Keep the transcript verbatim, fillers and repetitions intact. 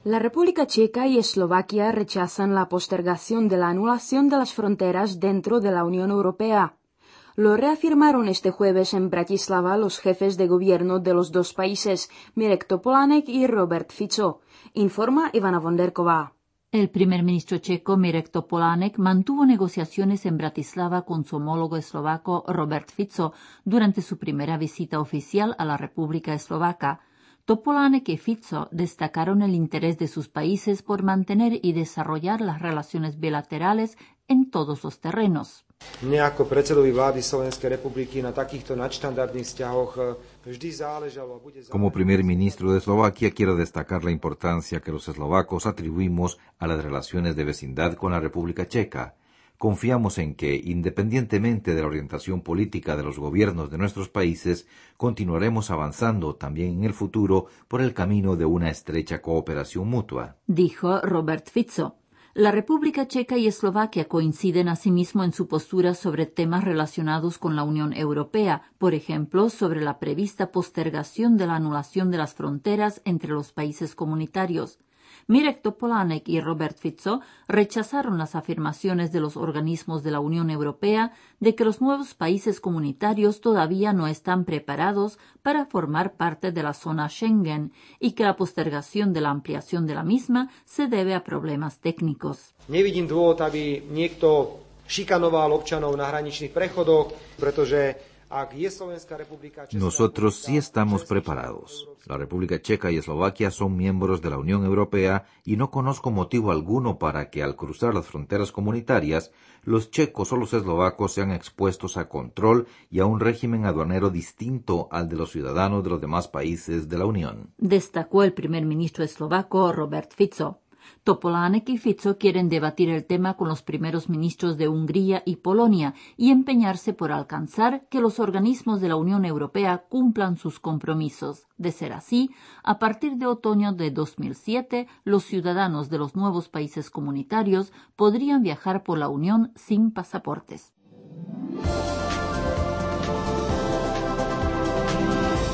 La República Checa y Eslovaquia rechazan la postergación de la anulación de las fronteras dentro de la Unión Europea. Lo reafirmaron este jueves en Bratislava los jefes de gobierno de los dos países, Mirek Topolánek y Robert Fico, informa Ivana Vonderková. El primer ministro checo Mirek Topolánek mantuvo negociaciones en Bratislava con su homólogo eslovaco Robert Fico durante su primera visita oficial a la República Eslovaca. Topolánek y Fico destacaron el interés de sus países por mantener y desarrollar las relaciones bilaterales en todos los terrenos. Mne ako predsedovi vlády Slovenskej republiky na takýchto nadštandardných vzťahoch vždy záležalo a bude záležať. Como primer ministro de Eslovaquia quiero destacar la importancia que los eslovacos atribuimos a las relaciones de vecindad con la República Checa. Confiamos en que, independientemente de la orientación política de los gobiernos de nuestros países, continuaremos avanzando también en el futuro por el camino de una estrecha cooperación mutua, dijo Robert Fico. La República Checa y Eslovaquia coinciden asimismo en su postura sobre temas relacionados con la Unión Europea, por ejemplo, sobre la prevista postergación de la anulación de las fronteras entre los países comunitarios. Mirek Topolánek y Robert Fico rechazaron las afirmaciones de los organismos de la Unión Europea de que los nuevos países comunitarios todavía no están preparados para formar parte de la zona Schengen y que la postergación de la ampliación de la misma se debe a problemas técnicos. Nevidím dôvod, aby niekto šikanoval občanov na hraničných prechodoch, pretože nosotros sí estamos preparados. La República Checa y Eslovaquia son miembros de la Unión Europea y no conozco motivo alguno para que al cruzar las fronteras comunitarias los checos o los eslovacos sean expuestos a control y a un régimen aduanero distinto al de los ciudadanos de los demás países de la Unión, destacó el primer ministro eslovaco Robert Fico. Topolánek y Fico quieren debatir el tema con los primeros ministros de Hungría y Polonia y empeñarse por alcanzar que los organismos de la Unión Europea cumplan sus compromisos. De ser así, a partir de otoño de dos mil siete, los ciudadanos de los nuevos países comunitarios podrían viajar por la Unión sin pasaportes.